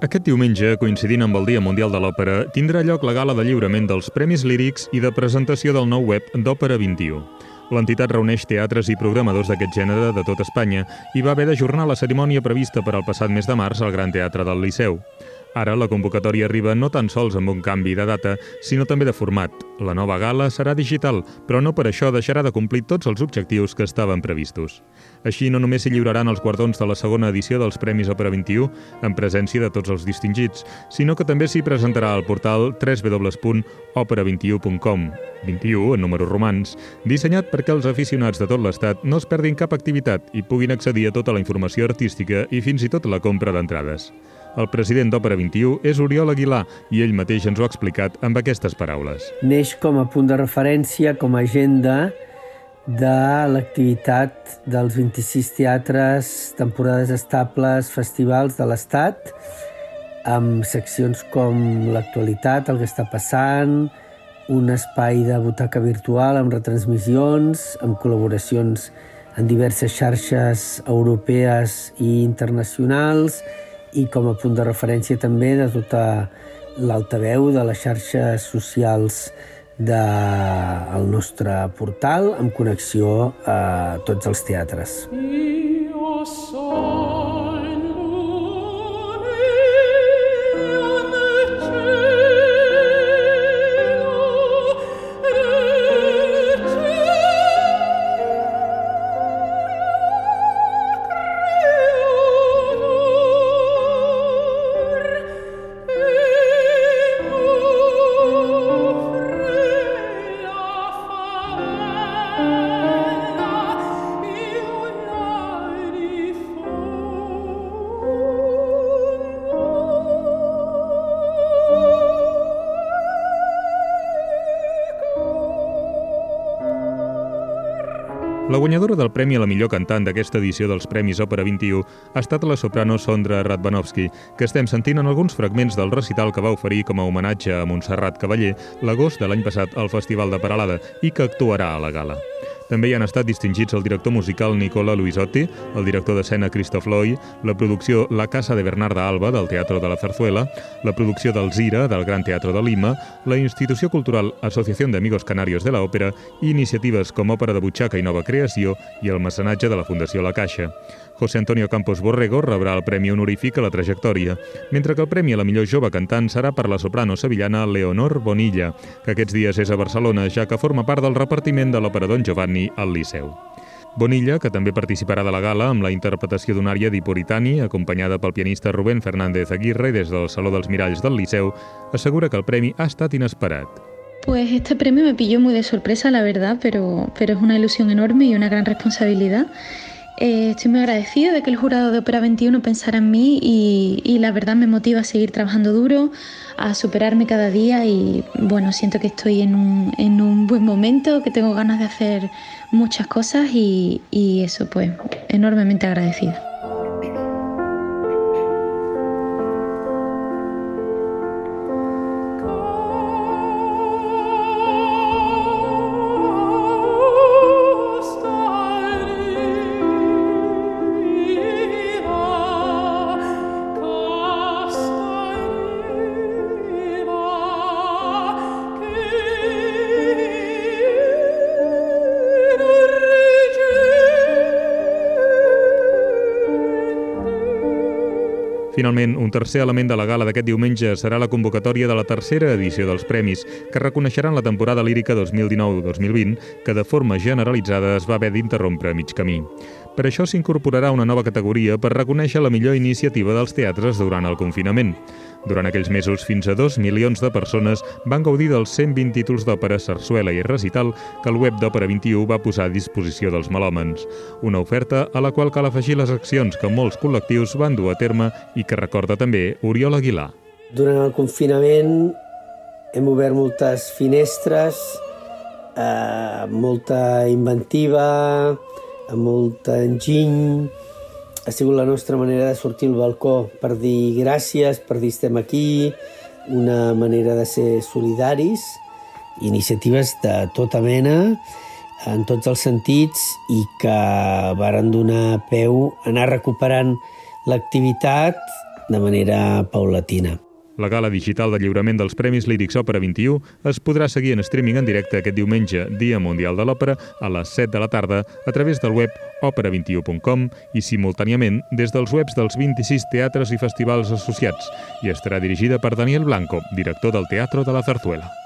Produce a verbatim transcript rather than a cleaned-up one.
Aquest diumenge, coincidint amb el Dia Mundial de l'Òpera, tindrà lloc la gala de lliurament dels Premis Lírics i de presentació del nou web d'Òpera vint-i-u. L'entitat reuneix teatres i programadors d'aquest gènere de tot Espanya i va haver d'ajornar la cerimònia prevista per al passat mes de març al Gran Teatre del Liceu. Ara, la convocatòria arriba no tan sols amb un canvi de data, sinó també de format. La nova gala serà digital, però no per això deixarà de complir tots els objectius que estaven previstos. Així, no només s'hi lliuraran els guardons de la segona edició dels Premis Òpera vint-i-u, en presència de tots els distingits, sinó que també s'hi presentarà al portal w w w punt òpera vint i u punt com, vint-i-u en números romans, dissenyat perquè els aficionats de tot l'estat no es perdin cap activitat i puguin accedir a tota la informació artística i fins i tot la compra d'entrades. El president d'Òpera vint-i-u és Oriol Aguilar i ell mateix ens ho ha explicat amb aquestes paraules. Neix com a punt de referència, com a agenda de l'activitat dels vint-i-sis teatres, temporades estables, festivals de l'Estat, amb seccions com l'actualitat, el que està passant, un espai de butaca virtual amb retransmissions, amb col·laboracions en diverses xarxes europees i internacionals, i com a punt de referència també de tota l'altaveu de les xarxes socials del nostre portal amb connexió a tots els teatres. La guanyadora del premi a la millor cantant d'aquesta edició dels Premis Òpera vint-i-u ha estat la soprano Sondra Radvanovsky, que estem sentint en alguns fragments del recital que va oferir com a homenatge a Montserrat Cavallé l'agost de l'any passat al Festival de Peralada i que actuarà a la gala. També hi han estat distingits el director musical Nicola Luisotti, el director d'escena Christoph Loy, la producció La Casa de Bernarda Alba del Teatro de la Zarzuela, la producció del Zira del Gran Teatro de Lima, la institució cultural Asociación de Amigos Canarios de la Òpera i iniciatives com Òpera de Butxaca i Nova Creació i el mecenatge de la Fundació La Caixa. José Antonio Campos Borrego rebrà el Premi Honorífic a la trajectòria, mentre que el Premi a la millor jove cantant serà per la soprano sevillana Leonor Bonilla, que aquests dies és a Barcelona, ja que forma part del repartiment de l'Òpera Don Giovanni al Liceu. Bonilla, que també participarà de la gala amb la interpretació d'una ària d'Iporitani, acompanyada pel pianista Rubén Fernández Aguirre des del Saló dels Miralls del Liceu, assegura que el premi ha estat inesperat. Pues este premio me pilló muy de sorpresa, la verdad, pero, pero es una ilusión enorme y una gran responsabilidad. Eh, estoy muy agradecida de que el jurado de Ópera veintiuno pensara en mí y, y la verdad me motiva a seguir trabajando duro, a superarme cada día y bueno, siento que estoy en un, en un buen momento, que tengo ganas de hacer muchas cosas y, y eso, pues enormemente agradecida. Finalment, un tercer element de la gala d'aquest diumenge serà la convocatòria de la tercera edició dels premis, que reconeixeran la temporada lírica dos mil dinou dos mil vint, que de forma generalitzada es va haver d'interrompre a mig camí. Per això s'incorporarà una nova categoria per reconèixer la millor iniciativa dels teatres durant el confinament. Durant aquells mesos, fins a dos milions de persones van gaudir dels cent vint títols d'òpera, sarsuela i recital que el web d'Òpera vint-i-u va posar a disposició dels melòmans. Una oferta a la qual cal afegir les accions que molts col·lectius van dur a terme i que recorda també Oriol Aguilar. Durant el confinament hem obert moltes finestres, eh, molta inventiva, amb molt enginy. Ha sigut la nostra manera de sortir al balcó per dir gràcies, per dir estem aquí, una manera de ser solidaris, iniciatives de tota mena, en tots els sentits, i que varen donar peu a anar recuperant l'activitat de manera paulatina. La gala digital de lliurament dels Premis Lírics Òpera vint-i-u es podrà seguir en streaming en directe aquest diumenge, Dia Mundial de l'Òpera, a les set de la tarda, a través del web òpera vint i u punt com i simultàniament des dels webs dels vint-i-sis teatres i festivals associats, i estarà dirigida per Daniel Blanco, director del Teatro de la Zarzuela.